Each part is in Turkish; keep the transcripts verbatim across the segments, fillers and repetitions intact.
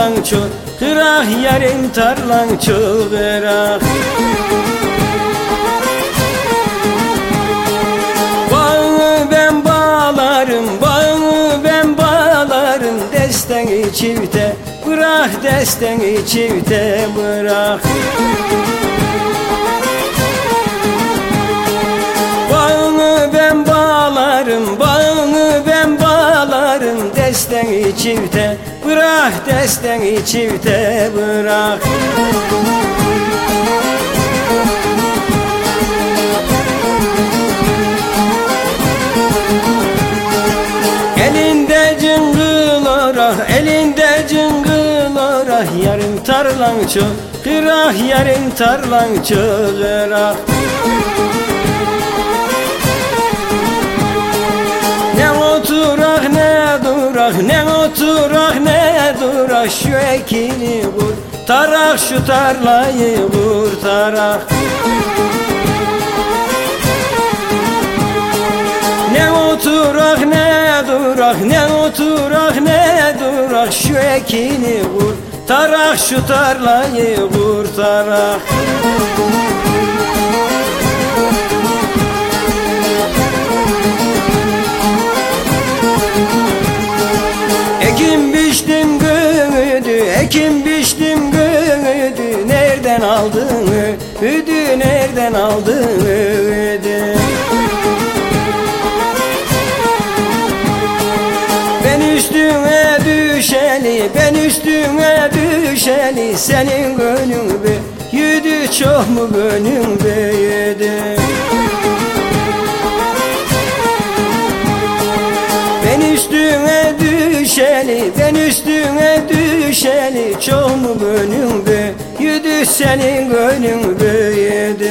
tarlan çok, kırak yarın tarlan çok kırak. Bağı ben bağlarım, bağı ben bağlarım, desteni çifte bırak, desteni çifte bırak. Bağını ben bağlarım, bağını ben bağlarım, desteni çifte bırak, desteni çifte bırak. Elinde cıngıl orak, elinde cıngıl orak, yarın tarlan çok, kırak yarın tarlan çok kırak. Ne oturak ne durak, ne oturak ne durak, şu ekini kurtarak, şu tarlayı kurtarak. Ne oturak ne durak, ne oturak ne durak, şu ekini kurtarak, şu tarlayı kurtarak. Ekim biçtim güdü, ekim biçtim güdü, nereden aldın güdü, nereden aldın güdü? Ben üstüne düşeni, ben üstüne düşeni, senin gönlün büyüdü, çok mu gönlün büyüdü? Ben üstüne düşeni, ben üstüne düşeni, çok mu gönlün büyüdü, senin gönlün büyüdü?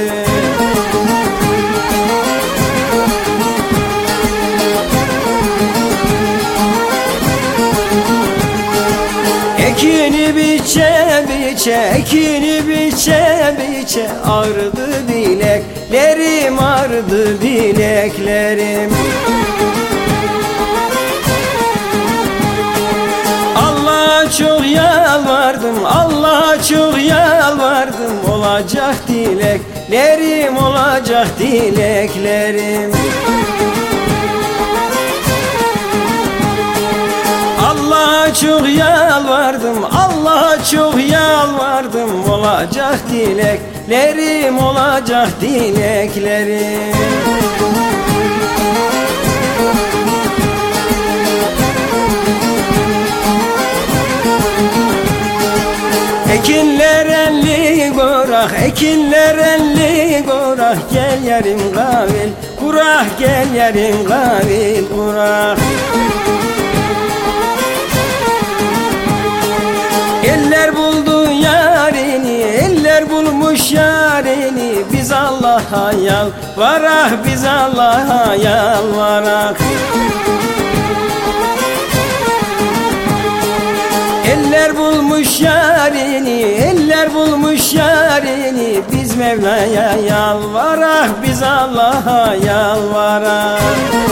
Ekini biçe biçe, ekini biçe biçe, ağrıdı bileklerim, ağrıdı bileklerim. Allah'a çok yalvardım, Allah'a çok yalvardım, olacak dileklerim, olacak dileklerim. Allah'a çok yalvardım, Allah'a çok yalvardım, olacak dileklerim, olacak dileklerim. Ekinler elli gorak, ekinler elli gorak, gel yarim kavil kurak, gel yarim kavil kurak. Eller buldu yarini, eller bulmuş yarini, biz Allah'a yalvarak, biz Allah'a yalvarak. Eller bulmuş yarini, eller bulmuş yarini, biz Mevla'ya yalvarak, biz Allah'a yalvarak.